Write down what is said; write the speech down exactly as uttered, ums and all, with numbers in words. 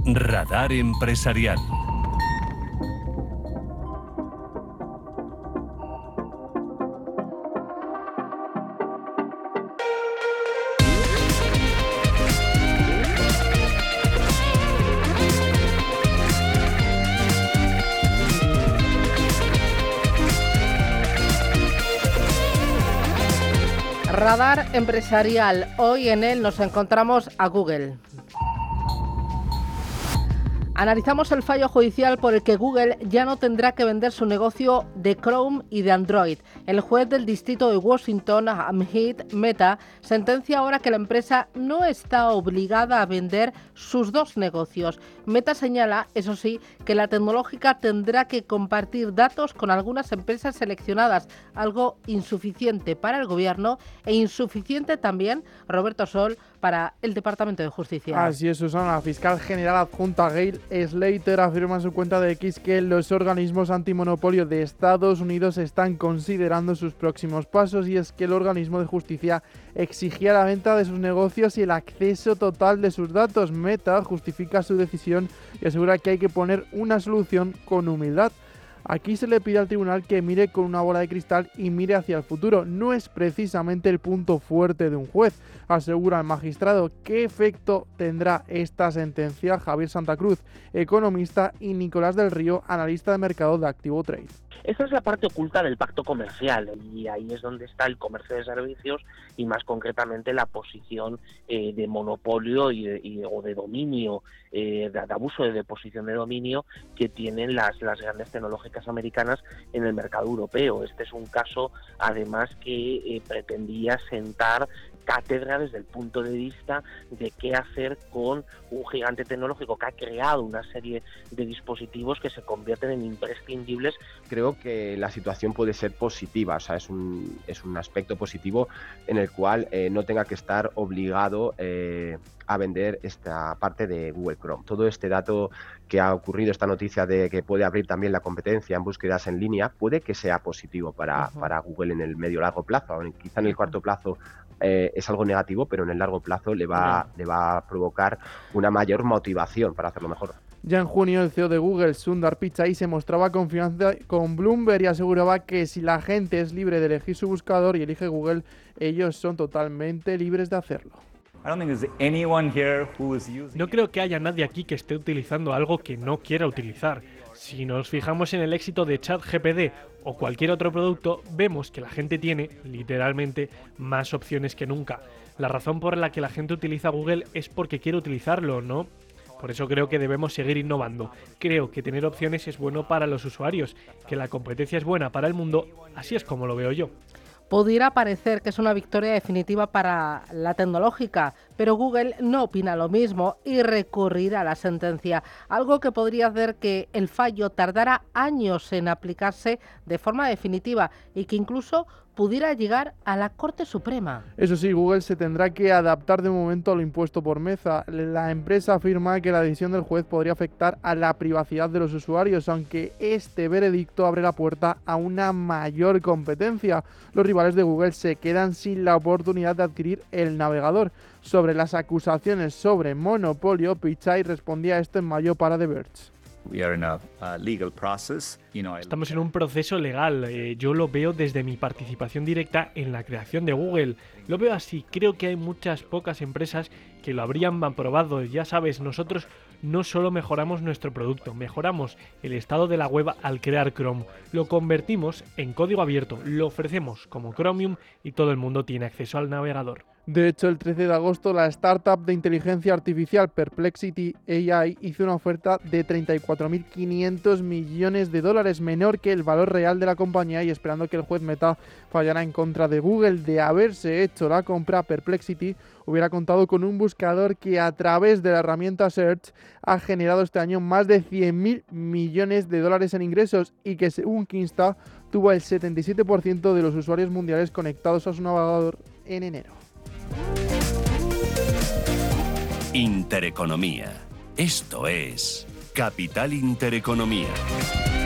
Radar Empresarial. Radar Empresarial. Hoy en él nos encontramos a Google. Analizamos el fallo judicial por el que Google ya no tendrá que vender su negocio de Chrome y de Android. El juez del distrito de Washington, Hamid Mehta, sentencia ahora que la empresa no está obligada a vender sus dos negocios. Mehta señala, eso sí, que la tecnológica tendrá que compartir datos con algunas empresas seleccionadas, algo insuficiente para el gobierno e insuficiente también, Roberto Sol, para el Departamento de Justicia. Así es, Susana. La fiscal general adjunta Gail Slater afirma en su cuenta de X que los organismos antimonopolio de Estados Unidos están considerando sus próximos pasos, y es que el organismo de justicia exigía la venta de sus negocios y el acceso total de sus datos. Meta justifica su decisión y asegura que hay que poner una solución con humildad. Aquí se le pide al tribunal que mire con una bola de cristal y mire hacia el futuro. No es precisamente el punto fuerte de un juez, asegura el magistrado. ¿Qué efecto tendrá esta sentencia? Javier Santa Cruz, economista, y Nicolás del Río, analista de mercado de Activo Trade. Esta es la parte oculta del pacto comercial, y ahí es donde está el comercio de servicios y más concretamente la posición eh, de monopolio y, de, y o de dominio, eh, de, de abuso de, de posición de dominio que tienen las, las grandes tecnológicas americanas en el mercado europeo. Este es un caso, además, que eh, pretendía sentar cátedra desde el punto de vista de qué hacer con un gigante tecnológico que ha creado una serie de dispositivos que se convierten en imprescindibles. Creo que la situación puede ser positiva, o sea, es un, es un aspecto positivo en el cual eh, no tenga que estar obligado eh, a vender esta parte de Google Chrome. Todo este dato que ha ocurrido, esta noticia de que puede abrir también la competencia en búsquedas en línea, puede que sea positivo para, uh-huh. para Google en el medio largo plazo. Quizá en el corto plazo Eh, es algo negativo, pero en el largo plazo le va, le va a provocar una mayor motivación para hacerlo mejor. Ya en junio, el C E O de Google, Sundar Pichai, se mostraba confianza con Bloomberg y aseguraba que si la gente es libre de elegir su buscador y elige Google, ellos son totalmente libres de hacerlo. No creo que haya nadie aquí que esté utilizando algo que no quiera utilizar. Si nos fijamos en el éxito de ChatGPT o cualquier otro producto, vemos que la gente tiene, literalmente, más opciones que nunca. La razón por la que la gente utiliza Google es porque quiere utilizarlo, ¿no? Por eso creo que debemos seguir innovando. Creo que tener opciones es bueno para los usuarios, que la competencia es buena para el mundo, así es como lo veo yo. Pudiera parecer que es una victoria definitiva para la tecnológica, pero Google no opina lo mismo y recurrirá a la sentencia, algo que podría hacer que el fallo tardara años en aplicarse de forma definitiva y que incluso pudiera llegar a la Corte Suprema. Eso sí, Google se tendrá que adaptar de momento a lo impuesto por Meta. La empresa afirma que la decisión del juez podría afectar a la privacidad de los usuarios, aunque este veredicto abre la puerta a una mayor competencia. Los rivales de Google se quedan sin la oportunidad de adquirir el navegador. Sobre las acusaciones sobre monopolio, Pichai respondía a esto en mayo para The Verge. Estamos en un proceso legal. Eh, yo lo veo desde mi participación directa en la creación de Google. Lo veo así. Creo que hay muchas pocas empresas que lo habrían aprobado. Ya sabes, nosotros no solo mejoramos nuestro producto, mejoramos el estado de la web al crear Chrome. Lo convertimos en código abierto, lo ofrecemos como Chromium y todo el mundo tiene acceso al navegador. De hecho, el trece de agosto, la startup de inteligencia artificial Perplexity A I hizo una oferta de treinta y cuatro mil quinientos millones de dólares, menor que el valor real de la compañía, y esperando que el juez Meta fallara en contra de Google. De haberse hecho la compra, Perplexity hubiera contado con un buscador que a través de la herramienta Search ha generado este año más de cien mil millones de dólares en ingresos y que, según Kinsta, tuvo el setenta y siete por ciento de los usuarios mundiales conectados a su navegador en enero. Intereconomía. Esto es Capital Intereconomía.